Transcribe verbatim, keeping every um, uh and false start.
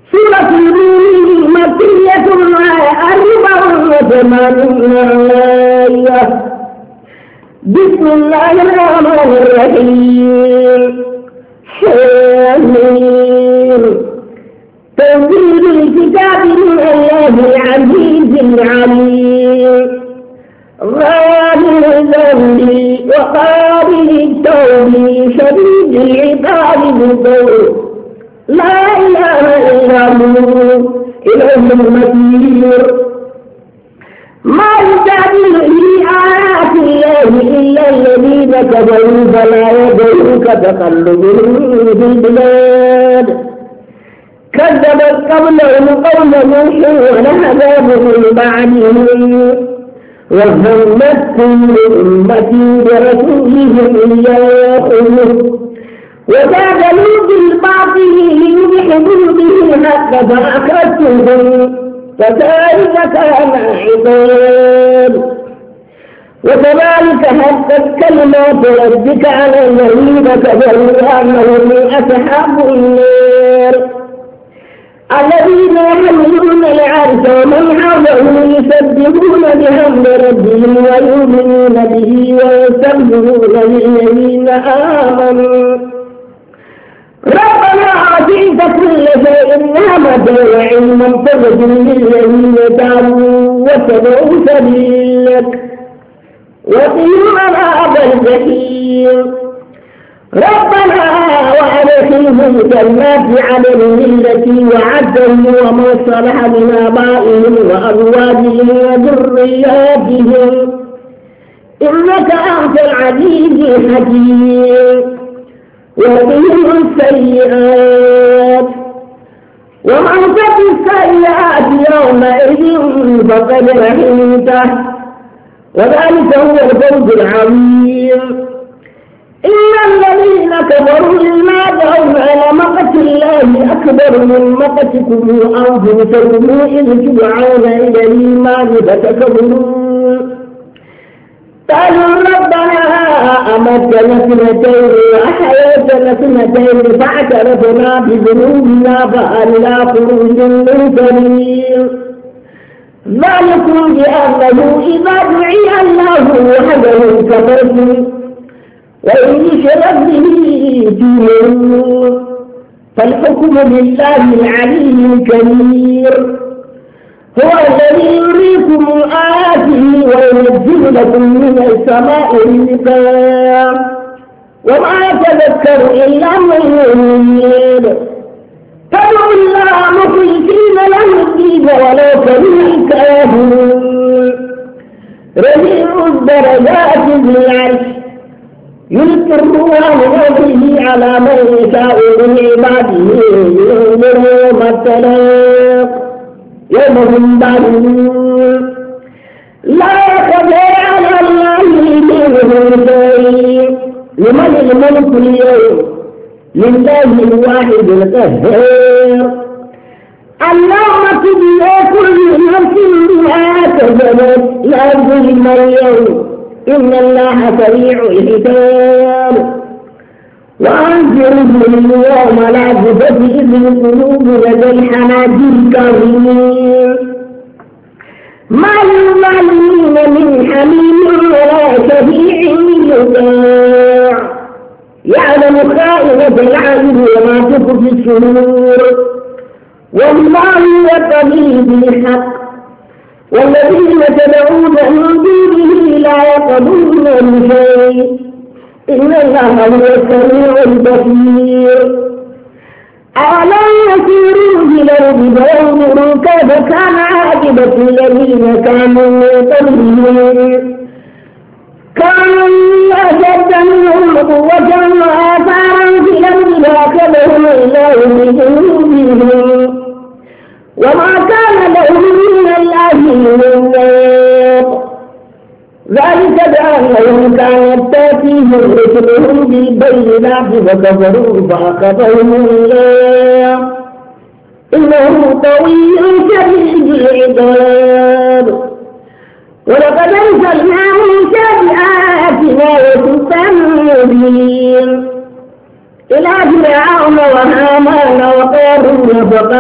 سورة الروم مكية أربع وثمانون آية. بسم الله الرحمن الرحيم. حميم. تنزيل الكتاب من الله العزيز العليم. غافر الذنب وقابل التوب شديد العقاب بالقول لا إله إلا هو إليه المصير. ما يجادل في آيات الله إلا الذين كفروا فلا يدرك تقلبهم في البلاد. كذبت قبلهم قوم نوح والأحزاب من بعدهم وهمت كل أمة برسولهم ليأخذوه وجادلوا بالباطل ليدحضوا به الحق فأخذتهم فكيف كان عقاب. وكذلك حقت كلمات ربك على الذين كفروا أنهم أصحاب النار الذين يحملون العرش ومن حوله يسبحون بحمد ربهم ويؤمنون به ويستغفرون للذين آمنوا ربنا أعطيت كل شيء نعمة وعلما فاغفر للذين تابوا واتبعوا سبيلك وقهم عذاب الجحيم. ربنا وأدخلهم جنات عدن التي وعدتهم ومن صلح من آبائهم وأزواجهم وذرياتهم إنك أنت العزيز الحكيم. وقهم السيئات ومن تق السيئات يومئذ فقد رحمته وذلك هو الفوز العظيم. إن الذين كفروا ينادون على مقت الله أكبر من مقتكم أنفسكم إذ تدعون إلى الإيمان فتكفرون. قالوا ربنا أمتنا اثنتين وأحييتنا اثنتين فاعترفنا بذنوبنا فهل لا خروج من سبيل. ذلكم بأنه إذا دعي الله وحده كفرتم وإن يشرك به تؤمنون. فالحكم لله العلي الكبير هو الذي يريكم آياته وينزل لكم من السماء رزقا وما يتذكر إلا من يريد. فادعوا الله مخلصين له الدين ولو كره الكافرون. رفيع الدرجات بالعرش يلقي الروح من أمره على من يشاء من عباده لينذر يوم التلاق يوم هم بعدون لا يخفى على الله منهم شيء. لمن الملك اليوم؟ لله الواحد القهار. اللهم تجزى كل نفس بما كسبت لا ظلم اليوم إن الله سريع الحساب. وأنذرهم اليوم العزفة إذ القلوب لدى الحناجر كاظمين ما للظالمين من حميم ولا شفيع يطاع يعلم خائنة العين وما تخفي الصدور والله يقضي بالحق والذين تدعون من دونه لا يقضون بشيء إن الله هو السميع البصير. أولم يسيروا في الأرض فينظروا كيف كان عاقبة الذين كانوا من قبلهم كانوا أشد منهم قوة وآثارا في الأرض فأخذهم الله بذنوبهم وما كان لهم من الله من ناصر. ذلك بأنهم كانت تأتيهم رسلهم بالبينات فكفروا فأخذهم الله إنه قوي شديد العقاب. ولقد أرسلنا موسى بآياتنا وسلطان مبين إلى فرعون وهامان وقارون فقالوا